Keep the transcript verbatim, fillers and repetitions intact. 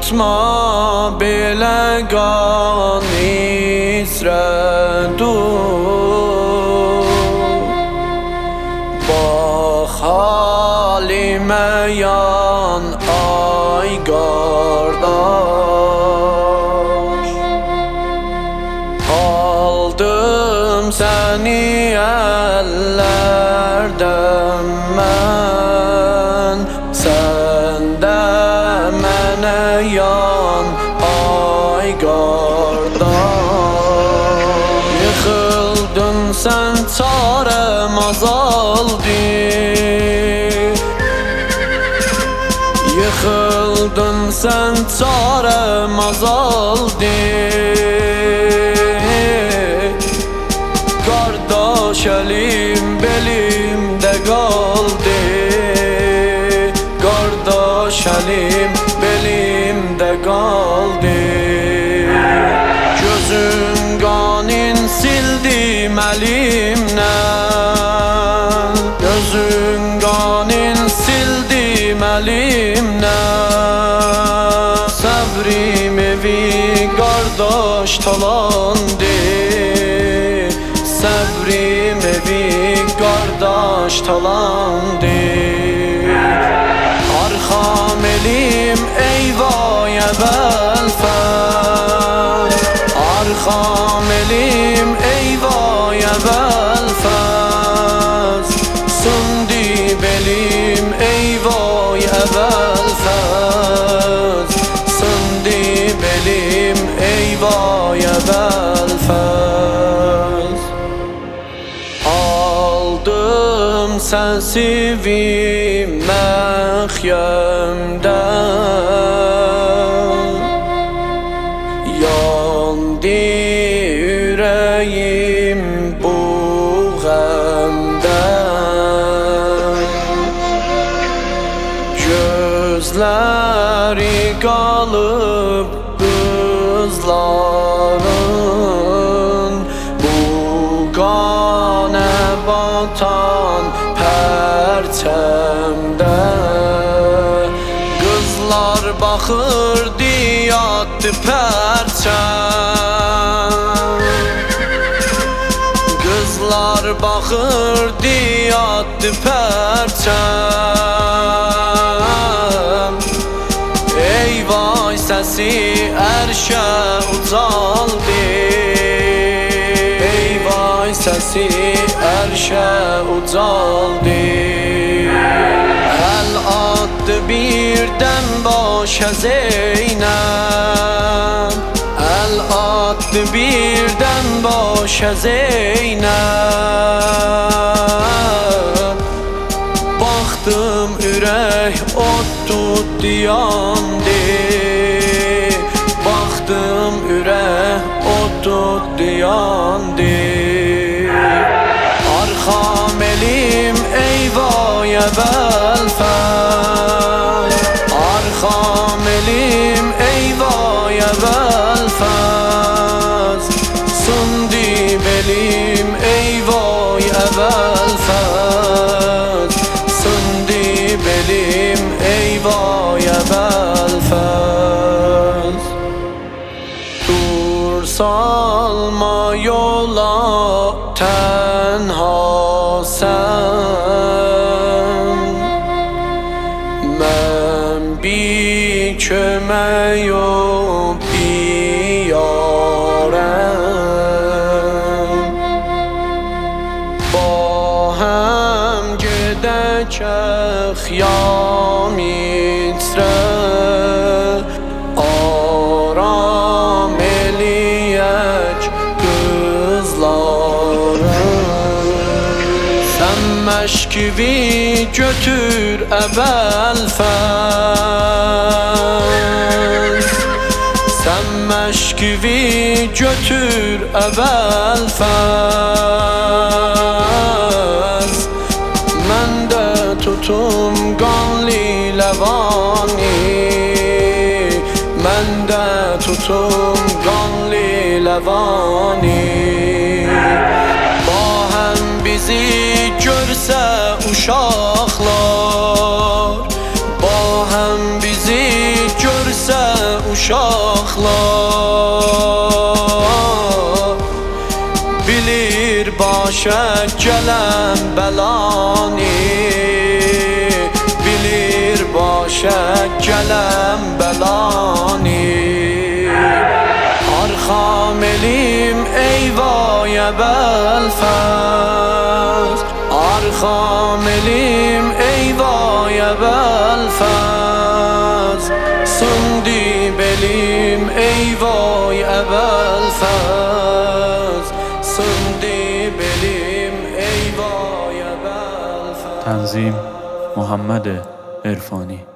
tutma belegan İsredu. Bak halime yan ay kardeş, aldım seni ellerden ben, sen de mene yan ay kardeş. Yıkıldın sen çarem azaldı, yıkıldın sen çarem azaldı. Kardeş elim belimde kaldı, kardeş elim belimde kaldı. Gözün qanin sildim elimden, gözün qanin sildim elimden. Sabrim evi kardeş talandı, sabrim evi kardeş talandı. Arkam elim eyvah evvelfen, arkam elim eyvah evvelfen. Sündi belim eyvah evvelfen, sündi belim eyvah evvelfen. Aldım sensivi mehyemden, yandı yüreğim bu gamden. Gözleri kalıp kızların, bu gane batan perçemde. Kızlar bakırdı yattı perçem, kızlar bakırdı yattı perçem. Eyvah sesi erşe ucaldı, eyvah sesi erşe ucaldı. El attı birden başa Zeynep, el attı birden başa Zeynep. Baktım ürək ot tutdu yandı, baktım ürək ot tutdu yandı. Arkam elim eyvah evvelfen, arkam elim eyvah evvelfen. Sündi belim eyvah evvelfen, sündi belim eyvah evvelfen. Dur salma yola tenha sen, men bir kömeyim bir yarem. Bahem gidecek yam itre, aram eliyek kızları. Sen meşkivi götür ebelfez, sen meşkivi götür ebelfez. Men de tutum qanlı levani, men de tutum qanlı levani. Bahem bizi görse uşaqlar, bahem bizi görse başa gelen belani, bilir başa gelen belani. Arxam elim eyvaya Belfast, arxam elim eyvaya Belfast. Söndü belim eyvaya Belfast, söndü belim eyvaya Belfast. تنظیم محمد عرفانی.